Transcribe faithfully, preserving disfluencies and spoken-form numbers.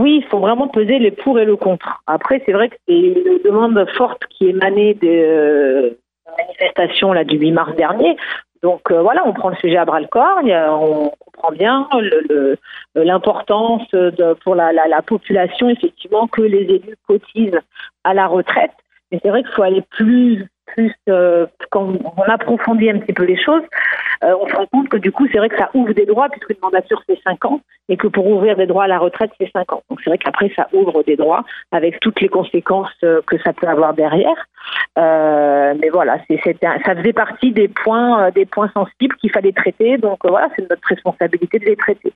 oui, il faut vraiment peser les pour et le contre. Après, c'est vrai que c'est une demande forte qui émanait des euh, manifestations là, du huit mars dernier. Donc euh, voilà, on prend le sujet à bras-le-corps, on comprend bien le, le, l'importance de, pour la, la, la population, effectivement, que les élus cotisent à la retraite. Mais c'est vrai qu'il faut aller plus, plus euh, quand on approfondit un petit peu les choses, euh, on se rend compte que du coup, c'est vrai que ça ouvre des droits, puisqu'une mandature, c'est cinq ans, et que pour ouvrir des droits à la retraite, c'est cinq ans. Donc c'est vrai qu'après, ça ouvre des droits, avec toutes les conséquences euh, que ça peut avoir derrière. Euh, mais voilà, c'est, c'était un, ça faisait partie des points, euh, des points sensibles qu'il fallait traiter. Donc euh, voilà, c'est notre responsabilité de les traiter.